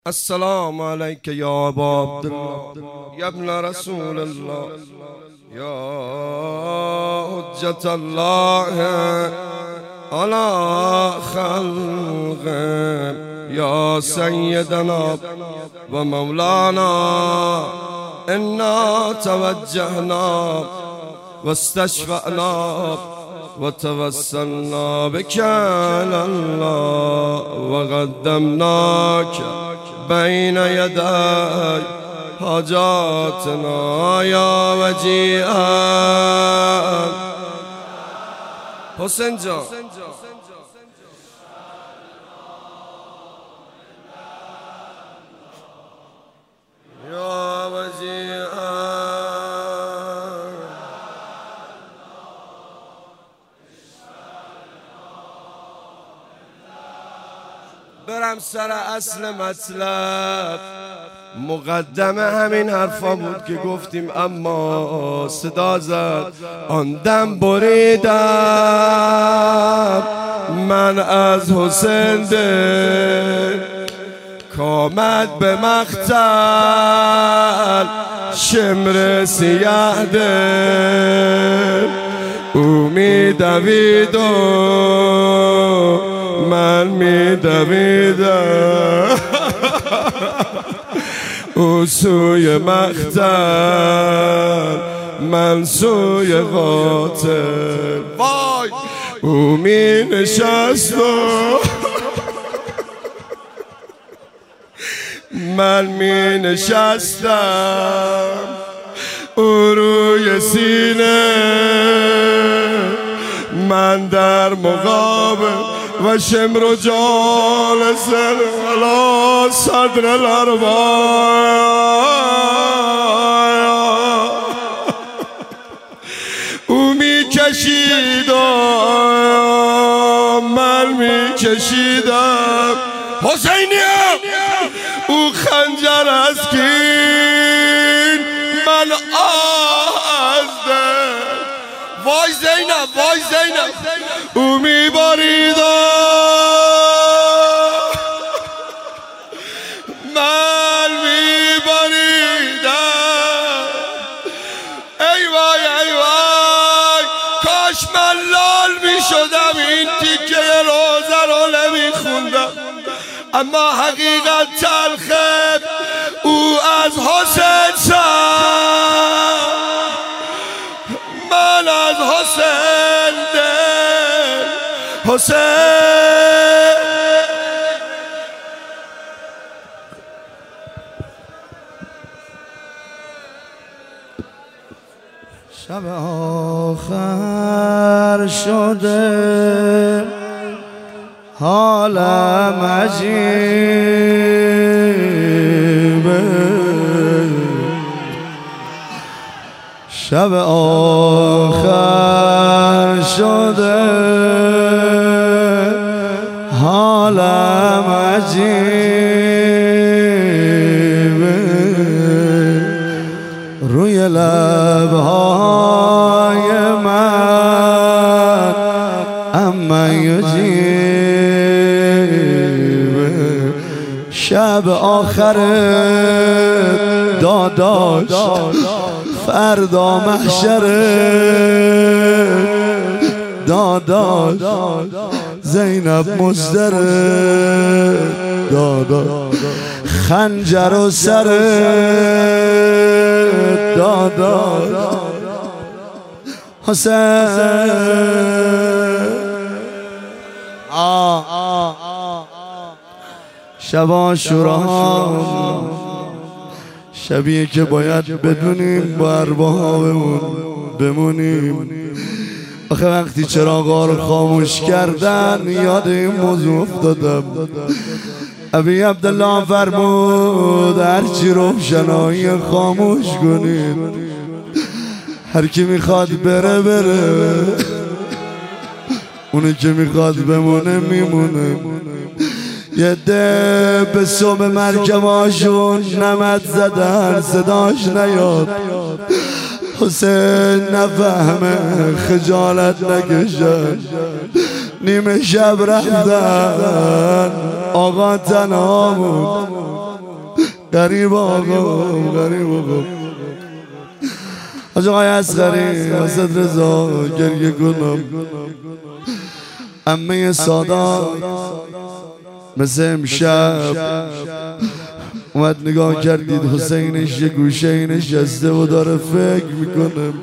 السلام عليك يا أبا عبد الله يا ابن رسول الله يا حجة الله على خلقه يا سيدنا ومولانا إنا توجهنا واستشفعنا وتوسلنا بك على الله وقدمناك بين يدي حاجاتنا يا وجيها حسین جان یا وجیها برم سر اصل مطلب. مقدمه همین حرفا بود که گفتیم، اما صدا زد آن دم بریدم من از حسین دل کامد به مقتل شمر سیاه دل او می دوید و من می دویدم او سوی مقتل من سوی قاتل. وای او می نشست و من می نشستم او روی سینه من در مقابل و شمر و جالس علی صدر الاربعه او می کشید و من می کشیدم. حسینیم او خنجر از کین من از دل. وای زینب وای زینب او می باریدم من می باریدم. ای وای ای وای کاش من لال می شدم این تیکه روزه رو نمی خوندم. اما حقیقت تلخه او از حسین شد من از حسین دل حسین. شب آخر شده حالم عجیبه. شب آخر شده حالم عجیبه. روی لبهای من اما یجیبه. شب آخر داداش فردا محشر داداش زینب مزدر داداش خنجر و سر داداش حسین. شب عاشورا شبیه که باید بدونیم با اربابمون بمونیم. آخه وقتی چراغا رو خاموش کردن یاد این موضوع افتادم. ابی عبدالله فرمود هرچی روشنایی خاموش کنید، هر کی میخواد بره بره، اونی که میخواد بمونه میمونه. یه ده به صبح مرکباشون نمد زدن صداش نیاد. حسین نفهمه خجالت نکشن، نیمه شب رفتن آقا تنها بود. غریب آقا غریب آقا آقای اصغری واسد رضا گریه کنم. عمه سادات مثل امشب اومد نگاه کردید حسینش یه گوشه نشسته و داره فکر میکنه.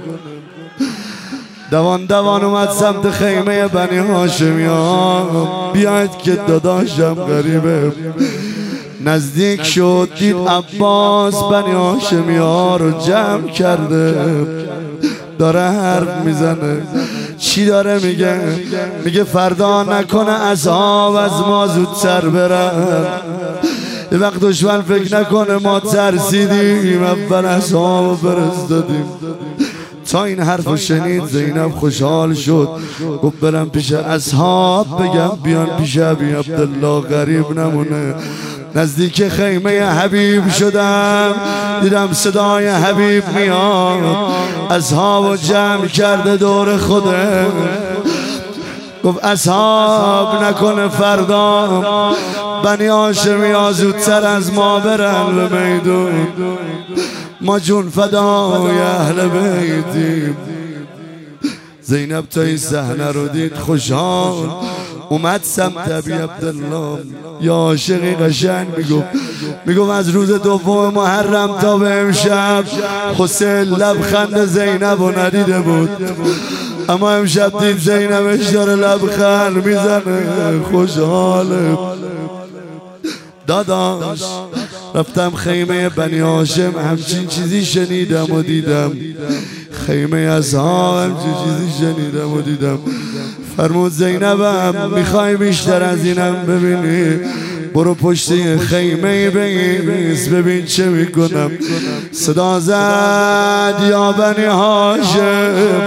دوان دوان اومد سمت خیمه بنی هاشمیان. بیاید که داداشم غریبه. نزدیک شد دید عباس بنی هاشمیان رو جمع کرده داره حرف میزنه. چی داره میگه؟ میگه فردا نکنه اصحاب از ما زودتر برن. یه وقت دشمن فکر نکنه ما ترسیدیم اول اصحاب فرستادیم. تا این حرف شنید زینب خوشحال شد. گفت برم پیش اصحاب بگم بیان پیش ابی عبدالله غریب نمونه. نزدیک خیمه حبیب شدم دیدم صدای حبیب میاد. اصحابو جمع کرده دور خوده. گفت اصحاب نکنه فردا بنی هاشمی زودتر از ما برن به میدون. ما جون فدای اهل بیتیم. زینب تا این صحنه رو دید خوشحال اومد سمت ابی عبدالله. یا عاشقی قشنگ میگفت از روز دوم محرم تا به امشب حسین لبخند زینب رو ندیده بود، اما امشب دید زینبش داره لبخند میزنه خوشحاله. داداش رفتم خیمه بنی هاشم همچین چیزی شنیدم و دیدم. خیمه اصحاب همچین چیزی شنیدم و دیدم. فرمود زینبم میخوای بیشتر از اینم ببینی؟ برو پشت خیمه بیس ببین چه میکنم. صدا زد یا بنی هاشم.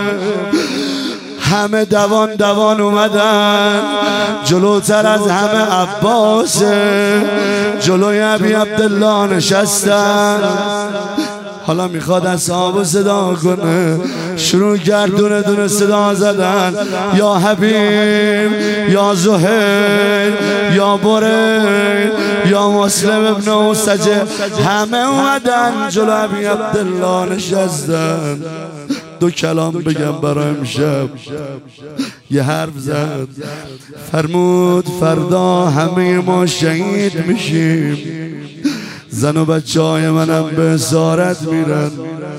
همه دوان دوان اومدن. جلوتر از همه عباس جلوی ابی عبدالله نشستن. حالا میخواد اصحابو صدا کنه. شروع کرد دونه دونه صدا زدن. یا حبیب، یا زهیر، یا بریر، یا مسلم ابن اوسجه. همه اومدن جلو ابی عبدالله نشستن. دو کلام بگم برای امشب. یه حرف زد فرمود فردا همه ما شهید میشیم. زن و بچه های منم به اسارت میرن.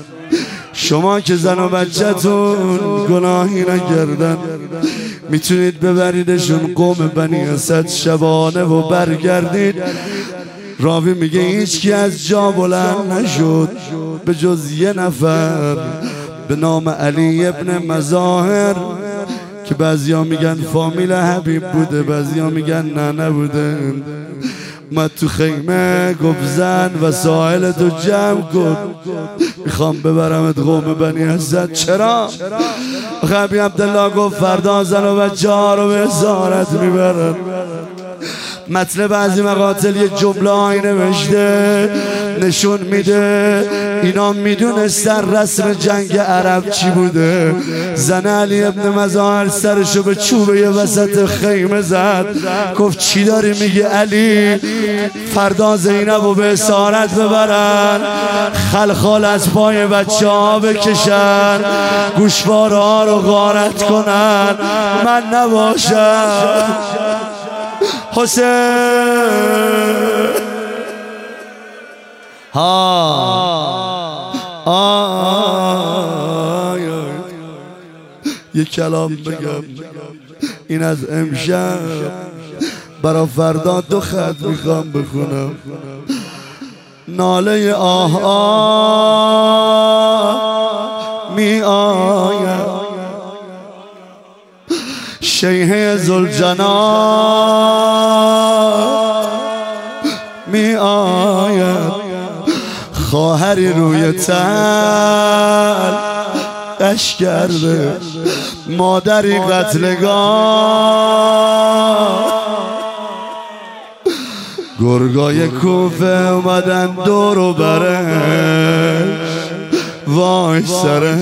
شما که زن و بچه تون گناهی نکردن میتونید ببریدشون قوم بنی اسد شبانه و برگردید. راوی میگه هیچ کی از جا بلند نشد به جز یه نفر به نام علی ابن مظاهر که بعضیا میگن فامیل حبیب بوده، بعضیا میگن نه نبوده. اومد تو خیمه گفت زن وسایل تو جمع کن میخوام ببرمت قوم بنی اسد. چرا؟ ابی عبدالله گفت فردا زن و بچه ها رو به اسارت میبرن. مطلب بعضی مقاتل یه جمله های نوشته نشون میده اینا میدونستن رسم جنگ عرب چی بوده. زن علی ابن مظاهر سرشو به چوبه یه وسط خیمه زد. گفت چی داری میگه علی؟ فردا زینبو به اسارت ببرن، خلخال از پای بچه ها بکشن، گوشواره ها رو غارت کنن، من نباشم. حسین یک کلام بگم. این از امشب برا فردا دو خط میخوام بخونم. ناله آه می آید شیهه ذوالجلال می آید. خواهری روی تل قش کرده، مادری قتلگاه. گرگای کوفه اومدن دور و برش، وای سرش.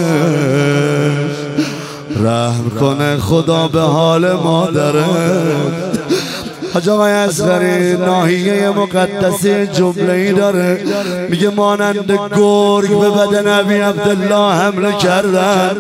رحم کنه خدا به حال مادرش. حاج آقای اصغری ناحیه مقدسه جمله‌ای داره، میگه مانند گرگ به بدن ابی عبدالله حمله کردن.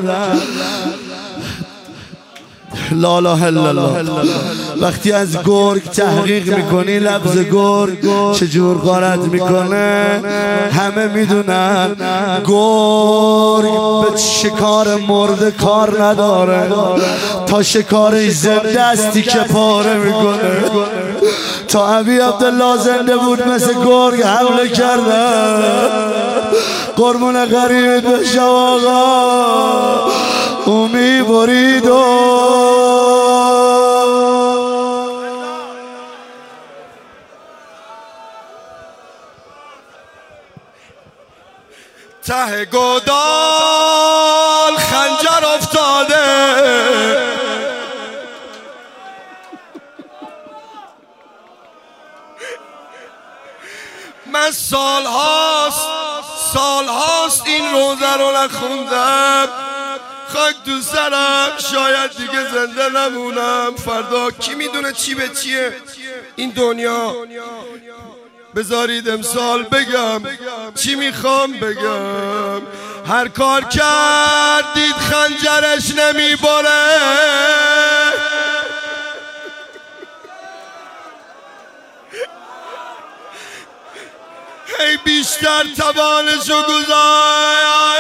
لا اله الا الله. وقتی از گرگ تحقیق میکنی لفظ گرگ چجور غارت میکنه همه میدونن. گرگ به شکار مرده کار نداره، تا شکارش زنده استی که پاره میکنه. تا ابی عبدالله زنده بود مثل گرگ حمله کردن. قربون غریبت بشم آقا، او میبرید ته گودال خنجر افتاده، من سالهاست این روزه رو نخوندم. خاک تو سرم، شاید دیگه زنده نمونم. فردا کی میدونه چی به چیه این دنیا. بذارید امسال بگم چی میخوام بگم. هر کار کردید خنجرش نمیباره، هی بیشتر توانشو گذار.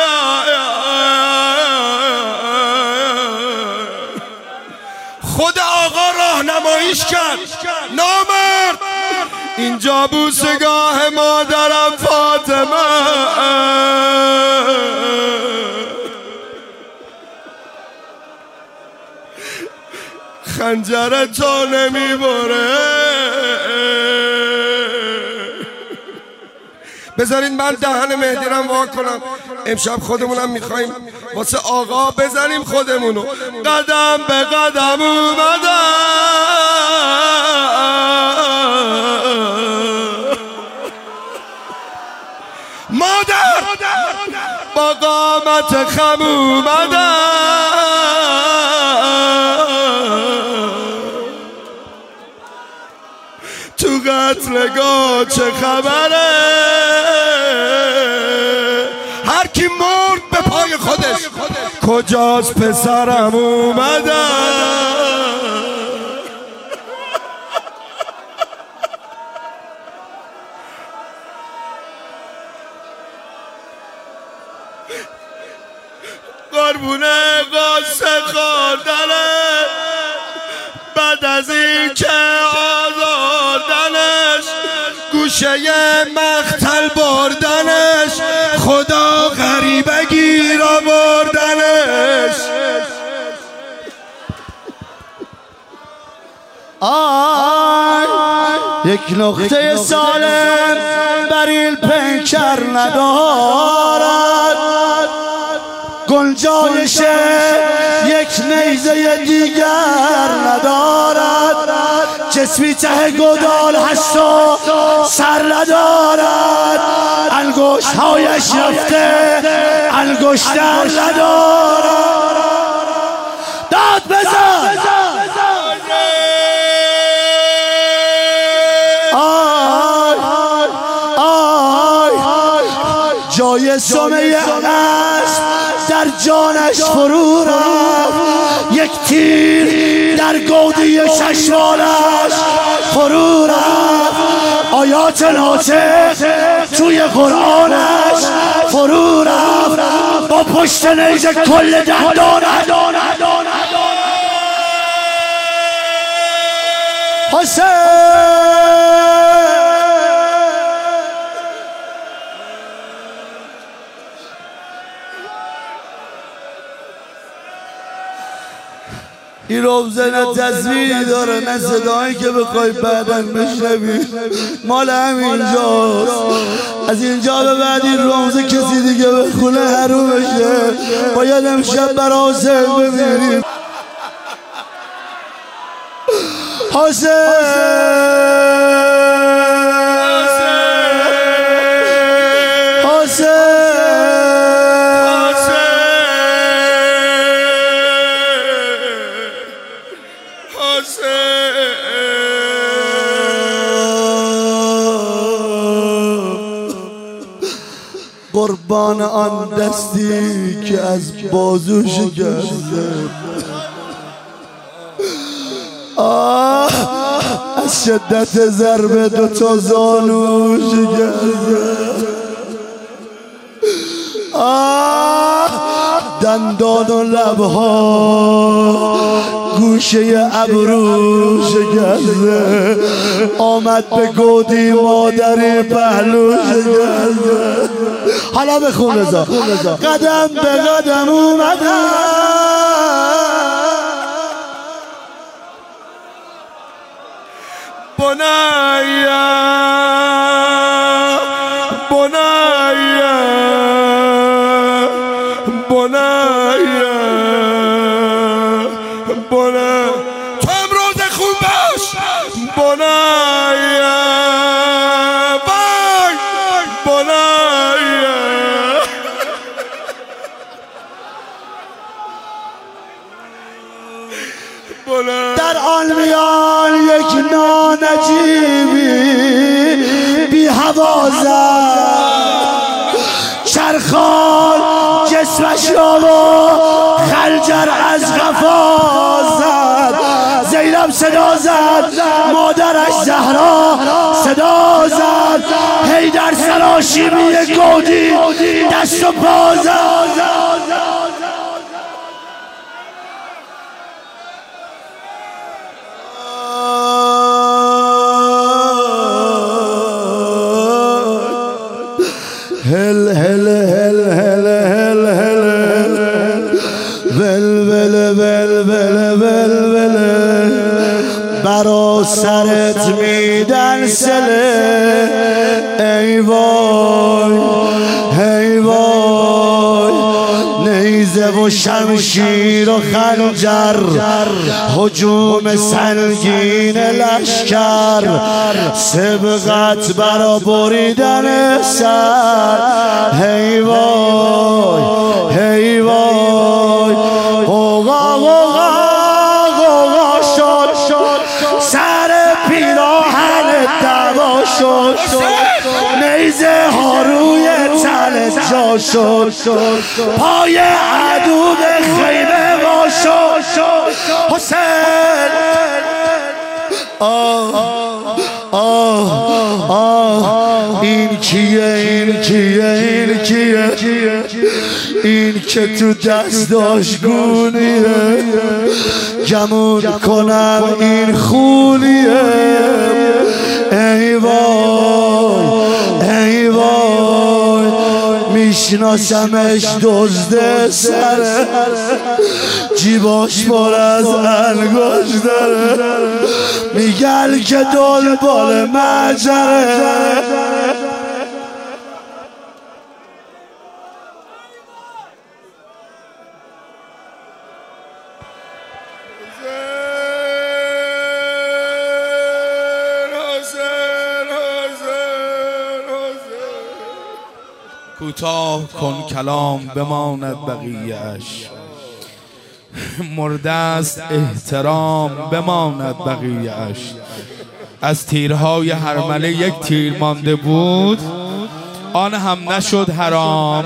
خود آقا راهنماییش کرد. نامرد اینجا بوسگاه مادرم فاطمه، خنجر تو نمیبره. بذارید من دهن مهدیرم وا کنم. امشب خودمونم میخواییم واسه آقا بزنیم خودمونو. قدم به قدم اومدم، مادر با قامت خم اومدم. تو قتلگاه چه خبره؟ هر کی مرد به پای خودش. کجاست پسرم اومدم؟ قربونه قاسه خوردنه، بعد از این که آزاردنش، گوشه مقتل بردنش، خدا غریبه گیر آوردنش. یک نقطه سالم بریل پنکر ندارد، گنجایش یک نیزه دیگر ندارد. جسمی ته گودال هست و سر ندارد، انگشت هایش رفته انگشتر ندارد. داد بزن جای سمه اسب در جانش فرو رفت، یک تیر در گودی چشمانش فرو رفت. آیات ناطق توی قرآنش فرو رفت، با پشت نیزه کل دندانش. حسین این روزه نه تصویری داره نه صدایی که بخوای بعداً بشنوی، مال همینجاست. از اینجا به بعد این روزه کسی دیگه بخونه حروم بشه. باید امشب برای حسین بمیریم. حسین قربان آن دستی که از بازو شکسته، از شدت ضربه دوتا زانو شکسته، دندان و لبها گوشه ابرو شکسته، آمد به گودی مادری پهلو شکسته. حالا بخون رضا. قدم به قدم اومدم بنایا بنایا بنایا بنایا، تو امروز خوب باش بنایا بای بنایا. در آن میان یک نانجیبی بی حوازد، چرخال جسمش را و خنجر از قفا زد. زینب صدا زد، مادرش زهرا صدا زد، حیدر سراشیبی گودی دست و پا زد. هل هل هل هل هل هل ول ول ول ول ول ول برا سرت میدن سله، ای وای ای وای، نیزه و شمشیر و خنجر، هجوم سنگین لشکر، سبقت برا بریدن سر، هی وای هی وای، غوغا غوغا غوغا شد، سر پیراهن دوا شد، نیزه ها روی تن جا شد، پای عدو به خیمه وا شد. حسین این کیه این کیه این کیه، این که تو دستاش گونیه، گمون کنم این خونیه، ای وای ای وای، میشناسمش دزد سره، جیباش پر از انگشت داره، میگن که دنبال مجره. کوتاه کن کلام بماند بقیه‌اش، مرده است احترام بماند بقیه‌اش. از تیرهای هرمله یک تیر مانده بود، آن هم نشد حرام.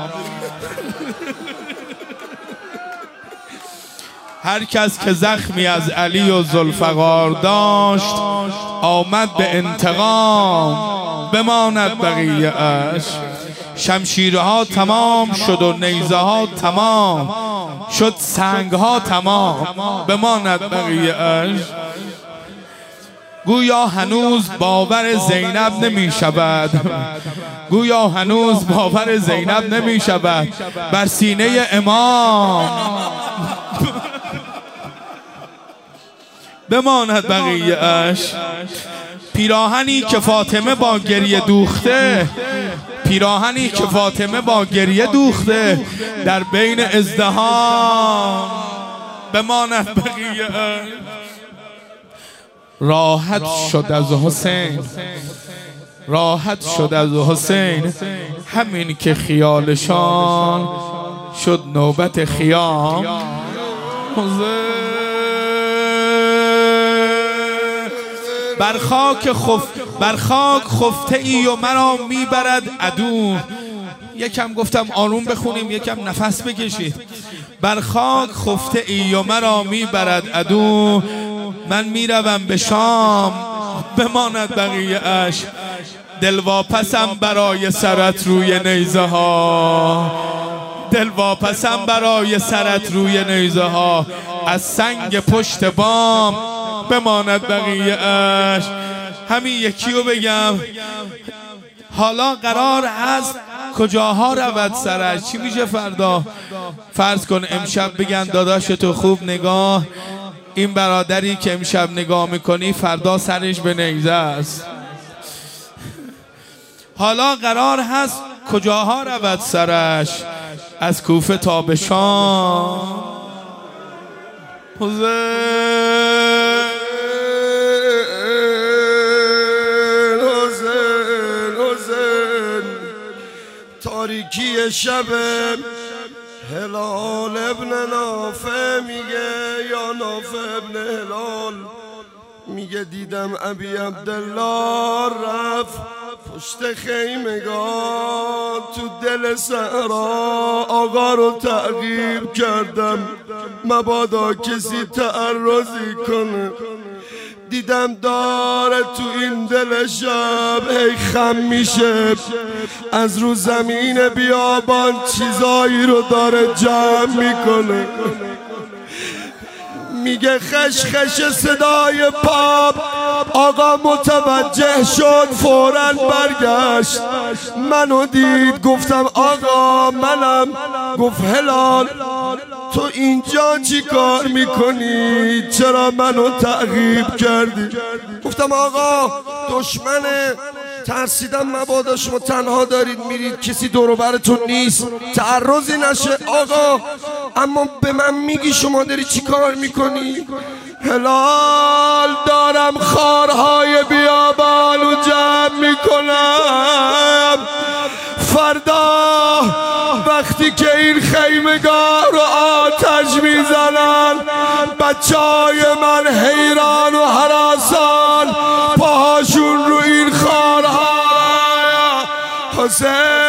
هر کس که زخمی از علی و ذوالفقار داشت، آمد به انتقام بماند بقیه‌اش. شمشیرها تمام شد و نیزه ها تمام شد، سنگ ها تمام بماند بقیه‌اش. گویا هنوز باور زینب نمی شود، گویا هنوز باور زینب نمی شود بر سینه امام بماند بقیه‌اش. پیراهنی که فاطمه با گریه دوخته، پیراهنی که فاطمه با گریه دوخته، در بین ازدحام بماند بقیه‌اش. راحت شد از حسین، راحت شد از حسین، همین که خیالشان شد نوبت خیام. بر خاک خفته ای و مرا میبرد عدو، یکم گفتم آروم بخونیم، یکم نفس بکشید. بر خاک خفته ای و مرا میبرد عدو، من میروم به شام بماند بقیه اش. دلواپسم برای سرت روی نیزه ها، دلواپسم برای سرت روی نیزه ها. از سنگ پشت بام بماند بقیه اش. همین یکی رو بگم. حالا قرار هست کجاها رود سرش؟ چی میشه فردا؟ فرض کن امشب بگن داداش تو خوب نگاه، این برادری که امشب نگاه میکنی فردا سرش به نیزه است. حالا قرار هست کجاها رود سرش؟ از کوفه تا به شام. تاریکی شب هلال ابن نافع میگه، یا نافع ابن هلال میگه دیدم ابی عبدالله رفت پشت خیمگاه تو دل صحرا، آقا رو تعقیب کردم مبادا کسی تعرضی کنه. دیدم داره تو این دل شب هی خم میشه، از رو زمین بیابان چیزایی رو داره جمع میکنه. میگه خش خش صدای پاپ، آقا متوجه شد فوراً برگشت، منو دید گفتم آقا منم. گفت هلال تو اینجا چی کار میکنی؟ چرا منو تعقیب کردی؟ گفتم آقا دشمنه، ترسیدم مبادا شما تنها دارید میرید کسی دور براتون نیست تعرضی نشه. آقا اما به من میگی شما داری چی کار میکنی؟ هلال دارم خارهای بیابانو جمع میکنم، فردا وقتی که این خیمگاه رو آتش میزنن بچهای من حیران و هراسان پاهاشون رو این خارها. حسین